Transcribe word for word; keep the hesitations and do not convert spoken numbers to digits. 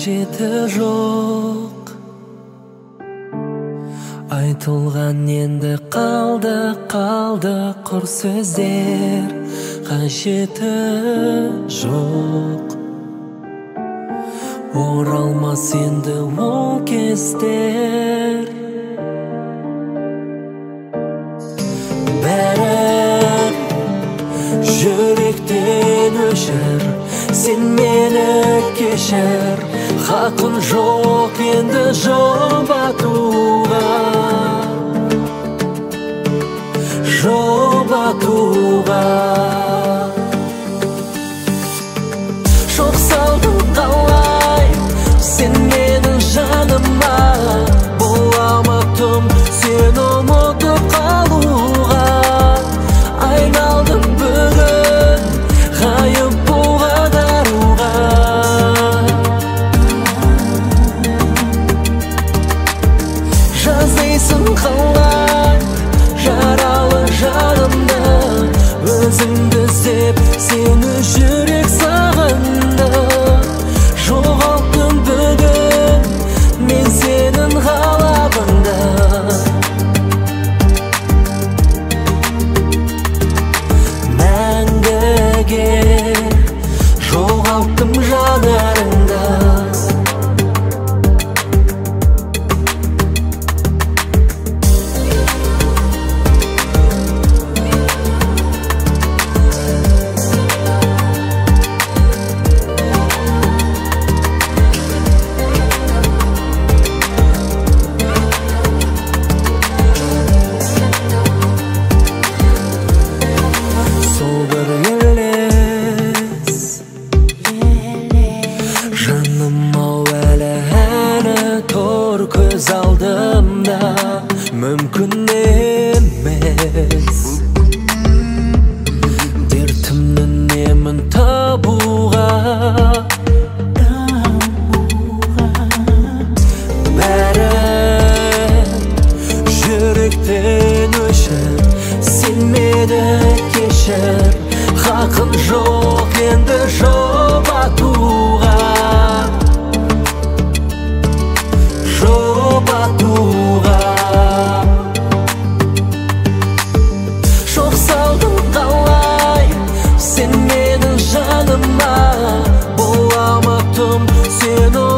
қажеті жоқ. Айтылған енді қалды, қалды құр сөздер, қажеті жоқ. Оралмас енді ол кездер. Бәрін жүректен өшір, сен мені кешір. Хақым жоқ енді жұбатуға, жұбатуға. Жоқ салдың қалай сен менің жаныма, бола алмадым сені ұмытып қалуға. Айналдым бүгін ғайып болған аруға. Жаздайсың қалай жаралы жанымды, өзіңді іздеп сені жүрек сағынды. Жоғалттым бүгін мен сенің қалабыңды. Мәңгіге жоғалттым жанарыңды. Көз алдымда мүмкін емес, дертімнің емін табуға. Бәрін жүректен өшір, сен мені кешір. Хақым жоқ енді жұбатуға, жұбатуға. Жоқ салдың қалай сен менің жаныма, бола алмадым сені